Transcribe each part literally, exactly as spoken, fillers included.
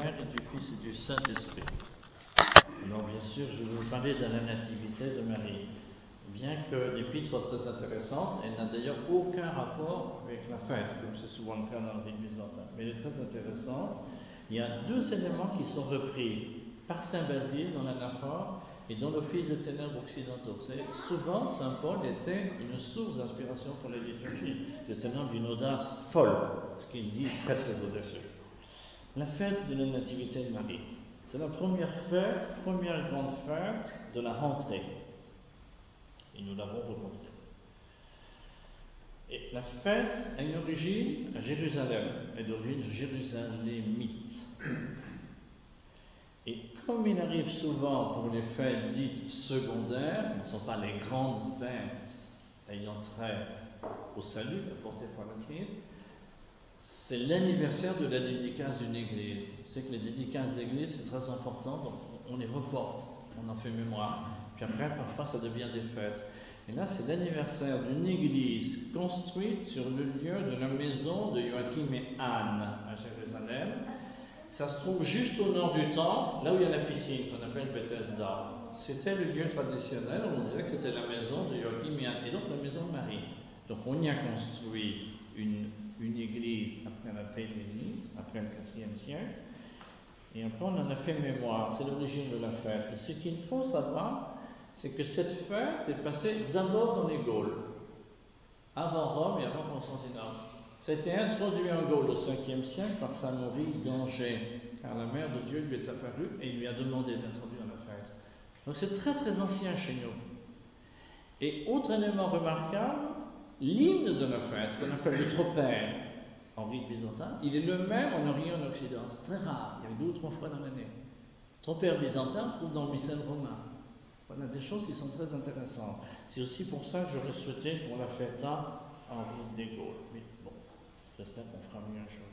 Père et du Fils et du Saint-Esprit. Alors bien sûr, je vais vous parler de la nativité de Marie. Bien que l'épître soit très intéressante, elle n'a d'ailleurs aucun rapport avec la fête, comme c'est souvent le cas dans le rite byzantin. Mais elle est très intéressante. Il y a deux éléments qui sont repris par Saint Basile dans l'anaphore et dans l'Office des ténèbres occidentaux. Vous savez, souvent, Saint Paul était une source d'inspiration pour la liturgie. C'est un homme d'une audace folle, ce qu'il dit est très très audacieux. La fête de la Nativité de Marie. C'est la première fête, première grande fête de la rentrée. Et nous l'avons reportée. Et la fête a une origine à Jérusalem, et d'origine jérusalémite. Et comme il arrive souvent pour les fêtes dites secondaires, qui ne sont pas les grandes fêtes ayant trait au salut apporté par le Christ, c'est l'anniversaire de la dédicace d'une église. Vous savez que les dédicaces d'église, c'est très important, donc on les reporte, on en fait mémoire. Puis après, parfois, ça devient des fêtes. Et là, c'est l'anniversaire d'une église construite sur le lieu de la maison de Joachim et Anne à Jérusalem. Ça se trouve juste au nord du temple, là où il y a la piscine qu'on appelle Bethesda. C'était le lieu traditionnel, on disait que c'était la maison de Joachim et Anne, et donc la maison de Marie. Donc on y a construit une, une église après la paix de l'église, après le quatrième siècle, et après on en a fait mémoire, c'est l'origine de la fête. Et ce qu'il faut savoir, c'est que cette fête est passée d'abord dans les Gaules, avant Rome et avant Constantinople. Ça a été introduit en Gaule au cinquième siècle par Saint Maurice d'Angers, car la mère de Dieu lui est apparue et il lui a demandé d'introduire la fête. Donc c'est très très ancien chez nous. Et autre élément remarquable, l'hymne de la fête, qu'on appelle le tropère en rite byzantin, il est le même en Orient et en Occident. C'est très rare, il y a deux ou trois fois dans l'année. Le tropère byzantin trouve dans le missel romain. Voilà des choses qui sont très intéressantes. C'est aussi pour ça que j'aurais souhaité qu'on la fêta en rite des Gaules. Mais bon, j'espère qu'on fera mieux un jour.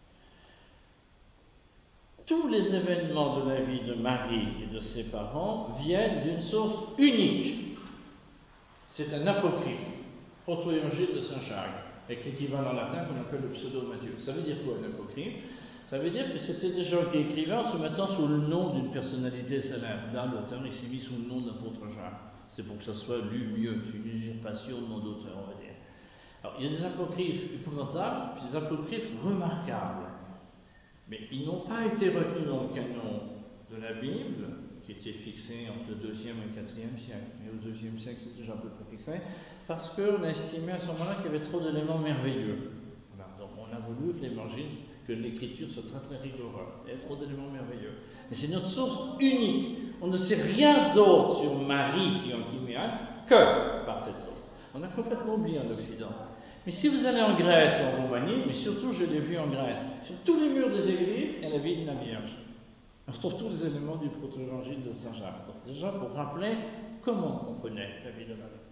Tous les événements de la vie de Marie et de ses parents viennent d'une source unique. C'est un apocryphe, proto-évangile de Saint Jacques, avec l'équivalent latin qu'on appelle le pseudo-Matthieu. Ça veut dire quoi un apocryphe? Ça veut dire que c'était des gens qui écrivaient en se mettant sous le nom d'une personnalité célèbre. Là, l'auteur, il s'est mis sous le nom de l'apôtre Jacques. C'est pour que ça soit lu mieux. C'est une usurpation de nom d'auteur, on va dire. Alors, il y a des apocryphes épouvantables, puis des apocryphes remarquables. Mais ils n'ont pas été retenus dans le canon de la Bible, qui était fixé entre le deuxième et le quatrième siècle. Mais au deuxième siècle, c'est déjà à peu près fixé, parce qu'on a estimé à ce moment-là qu'il y avait trop d'éléments merveilleux. Voilà. Donc, on a voulu que l'évangile, que l'écriture soit très très rigoureuse. Il y a trop d'éléments merveilleux. Mais c'est notre source unique. On ne sait rien d'autre sur Marie et Joachim et Anne que par cette source. On a complètement oublié en Occident. Mais si vous allez en Grèce ou en Roumanie, mais surtout je l'ai vu en Grèce, sur tous les murs des églises, il y a la vie de la Vierge. On retrouve tous les éléments du proto-évangile de Saint Jacques. Donc déjà pour rappeler comment on connaît la vie de Marie.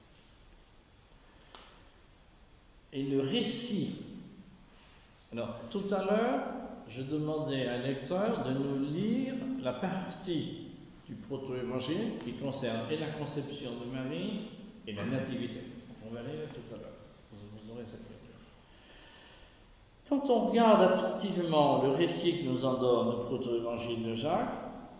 Et le récit. Alors tout à l'heure, je demandais à un lecteur de nous lire la partie du proto-évangile qui concerne et la conception de Marie et la nativité. On va lire tout à l'heure. Vous aurez cette lecture. Quand on regarde attentivement le récit que nous en donne le proto-évangile de Jacques,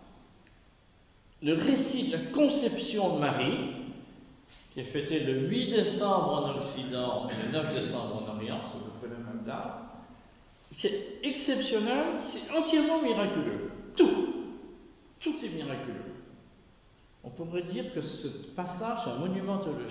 le récit de la conception de Marie, qui est fêté le huit décembre en Occident et le neuf décembre en Orient, c'est à peu près la même date, c'est exceptionnel, c'est entièrement miraculeux. Tout, tout est miraculeux. On pourrait dire que ce passage est un monument théologique.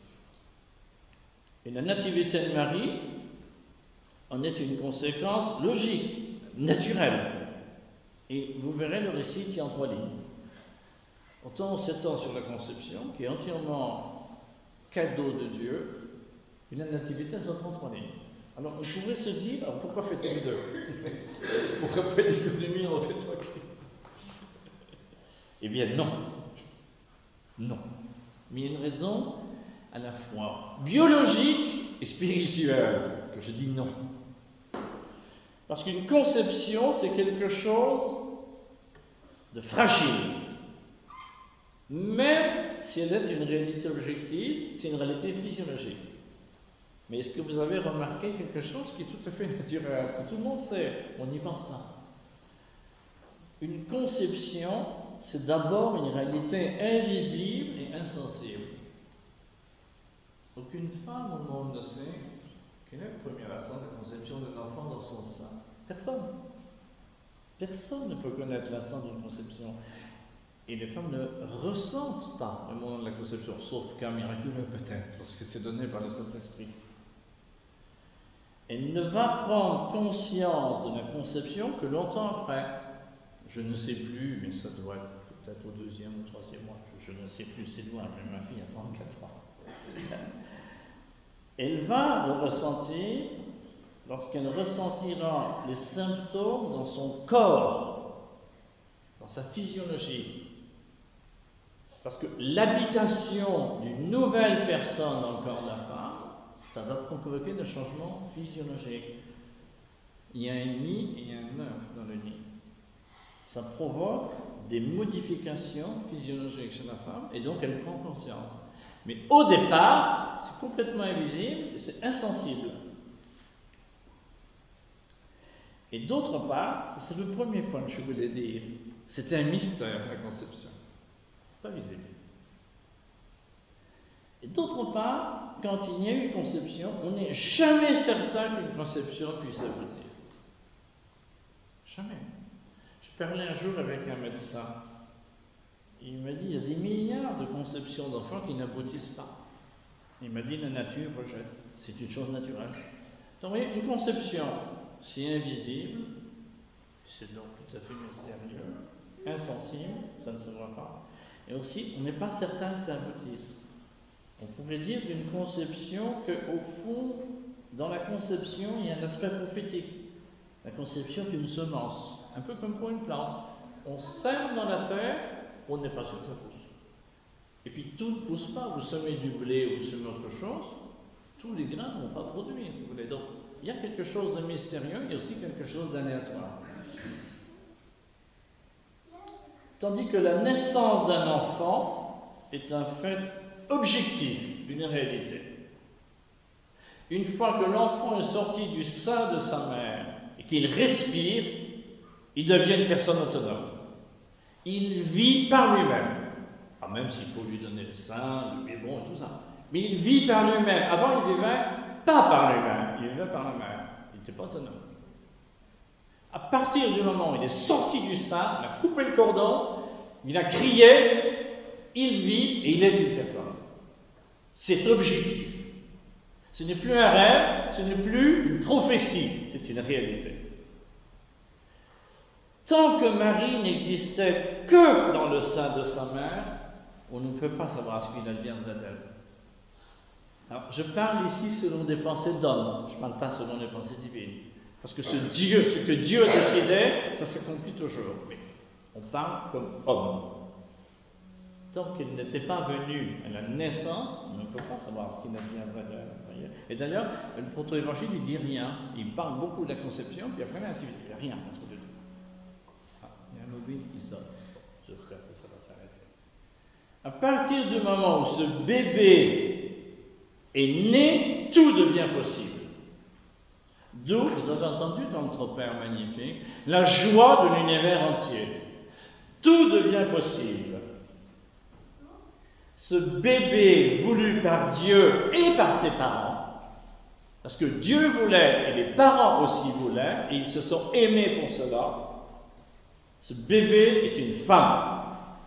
Et la nativité de Marie en est une conséquence logique, naturelle. Et vous verrez le récit qui est en trois lignes. Autant on s'étend sur la conception, qui est entièrement cadeau de Dieu, et la nativité, ça prend trois lignes. Alors on pourrait se dire, alors pourquoi fêter les deux? Pourquoi pas l'économie en fait trois clés? Eh bien non. Non. Mais il y a une raison à la fois biologique et spirituelle, que je dis non. Parce qu'une conception, c'est quelque chose de fragile. Même si elle est une réalité objective, c'est une réalité physiologique. Mais est-ce que vous avez remarqué quelque chose qui est tout à fait naturel, que tout le monde sait, on n'y pense pas? Une conception, c'est d'abord une réalité invisible et insensible. Aucune femme au monde ne sait quelle est la première instant de la conception d'un enfant dans son sein. Personne. Personne ne peut connaître l'instant d'une conception. Et les femmes ne ressentent pas le moment de la conception, sauf cas miraculeux peut-être, parce que c'est donné par le Saint-Esprit. Elle ne va prendre conscience de la conception que longtemps après. Je ne sais plus, mais ça doit être peut-être au deuxième ou troisième mois. Je, je ne sais plus, c'est loin, mais ma fille a trente-quatre ans. Elle va le ressentir lorsqu'elle ressentira les symptômes dans son corps, dans sa physiologie. Parce que l'habitation d'une nouvelle personne dans le corps de la femme, ça va provoquer des changements physiologiques. Il y a un nid et un œuf dans le nid. Ça provoque des modifications physiologiques chez la femme et donc elle prend conscience. Mais au départ, c'est complètement invisible et c'est insensible. Et d'autre part, c'est le premier point que je voulais dire, c'est un mystère la conception. Pas visible. Et d'autre part, quand il y a une conception, on n'est jamais certain qu'une conception puisse aboutir. Jamais. Je parlais un jour avec un médecin. Il m'a dit il y a des milliards de conceptions d'enfants qui n'aboutissent pas. Il m'a dit la nature rejette. C'est une chose naturelle. Donc, vous voyez, une conception, c'est invisible, c'est donc tout à fait mystérieux, insensible, ça ne se voit pas. Et aussi, on n'est pas certain que ça aboutisse. On pourrait dire d'une conception qu'au fond, dans la conception, il y a un aspect prophétique. La conception est une semence, un peu comme pour une plante. On sème dans la terre, on n'est pas sûr que ça pousse. Et puis tout ne pousse pas. Vous semez du blé ou vous semez autre chose, tous les grains ne vont pas produire, si vous voulez. Donc, il y a quelque chose de mystérieux, il y a aussi quelque chose d'aléatoire. Tandis que la naissance d'un enfant est un fait objectif, une réalité. Une fois que l'enfant est sorti du sein de sa mère et qu'il respire, il devient une personne autonome. Il vit par lui-même. Ah, même s'il faut lui donner le sein, le biberon et tout ça. Mais il vit par lui-même. Avant, il vivait pas par lui-même, il vivait par la mère. Il n'était pas autonome. À partir du moment où il est sorti du sein, il a coupé le cordon, il a crié, il vit et il est une personne. C'est objectif. Ce n'est plus un rêve, ce n'est plus une prophétie, c'est une réalité. Tant que Marie n'existait que dans le sein de sa mère, on ne peut pas savoir ce qu'il adviendrait d'elle. Alors, je parle ici selon des pensées d'hommes, je ne parle pas selon les pensées divines. Parce que ce Dieu, ce que Dieu décidait, ça s'accomplit toujours. Mais on parle comme homme. Tant qu'il n'était pas venu à la naissance, on ne peut pas savoir ce qu'il adviendrait d'elle. Et d'ailleurs, le proto-évangile, il ne dit rien. Il parle beaucoup de la conception, puis après, il n'y a rien entre les deux. Ah, il y a un mobile qui sonne. J'espère que ça va s'arrêter. À partir du moment où ce bébé est né, tout devient possible. D'où, vous avez entendu dans notre Père magnifique, la joie de l'univers entier. Tout devient possible. Ce bébé voulu par Dieu et par ses parents, parce que Dieu voulait et les parents aussi voulaient, et ils se sont aimés pour cela, ce bébé est une femme.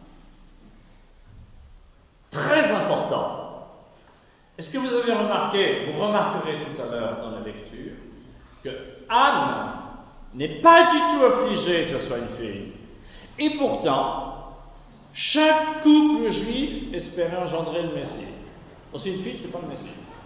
Très important. Est-ce que vous avez remarqué, vous remarquerez tout à l'heure dans la lecture, que Anne n'est pas du tout affligée que ce soit une fille. Et pourtant, chaque couple juif espérait engendrer le Messie. Aussi une fille, c'est pas le Messie.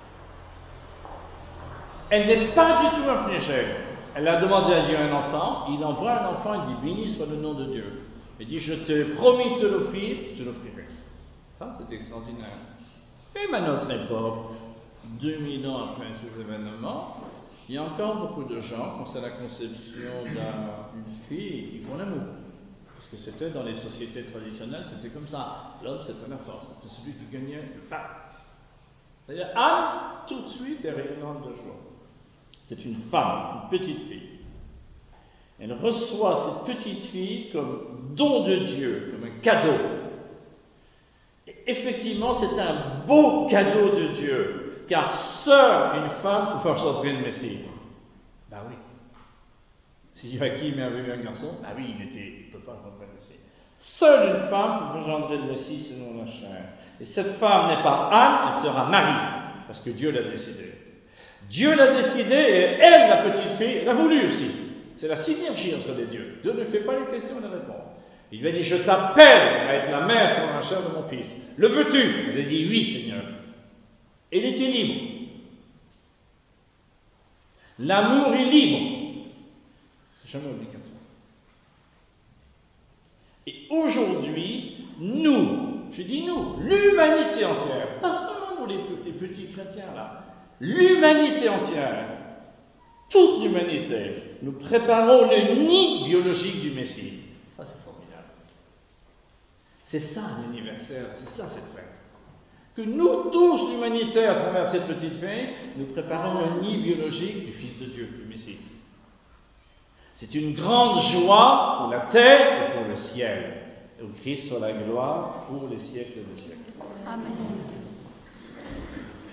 Elle n'est pas du tout affligée. Elle a demandé à Dieu un enfant, il envoie un enfant, il dit béni soit le nom de Dieu. Il dit je t'ai promis de te l'offrir, je l'offrirai. Ça, c'est extraordinaire. Même à notre époque, deux mille ans après ces événements, il y a encore beaucoup de gens, quand c'est la conception d'une fille, qui font l'amour. Parce que c'était dans les sociétés traditionnelles, c'était comme ça. L'homme, c'était la force, c'était celui qui gagnait le pas. C'est-à-dire, Anne, tout de suite, est rayonnante de joie. C'est une femme, une petite fille. Elle reçoit cette petite fille comme don de Dieu, comme un cadeau. Et effectivement, c'est un beau cadeau de Dieu, car seule une femme peut engendrer le Messie. Ben oui. Si Joachim avait eu un garçon, ben oui, il ne peut pas engendrer le Messie. Seule une femme peut engendrer le Messie selon la chair. Et cette femme n'est pas Anne, elle sera Marie, parce que Dieu l'a décidé. Dieu l'a décidé et elle, la petite fille, l'a voulu aussi. C'est la synergie entre les dieux. Dieu ne fait pas les questions et les réponses. Il lui a dit, je t'appelle à être la mère sur la chair de mon fils. Le veux-tu? Elle a dit, oui, Seigneur. Et il était libre. L'amour est libre. C'est jamais obligatoire. Et aujourd'hui, nous, je dis nous, l'humanité entière, pas seulement nous les, les petits chrétiens là, l'humanité entière, toute l'humanité, nous préparons le nid biologique du Messie. Ça, c'est formidable. C'est ça l'anniversaire, c'est ça cette fête. Que nous tous, l'humanité, à travers cette petite fête, nous préparons le nid biologique du Fils de Dieu, du Messie. C'est une grande joie pour la terre et pour le ciel. Et au Christ soit la gloire pour les siècles des siècles. Amen.